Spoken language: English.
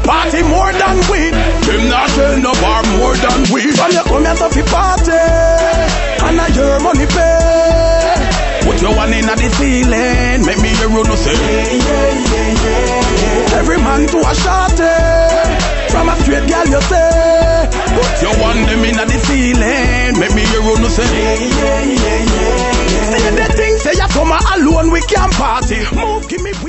party more than weed. Them not sell no bar more than weed. From you come here to fi party, and I your money pay. Put your one in at the ceiling, make me hear you no say. Every man to a shorty, from a straight girl you say. Put your one them in at the ceiling, make me hear you no say. See the thing say you come alone we can party. Move, give me.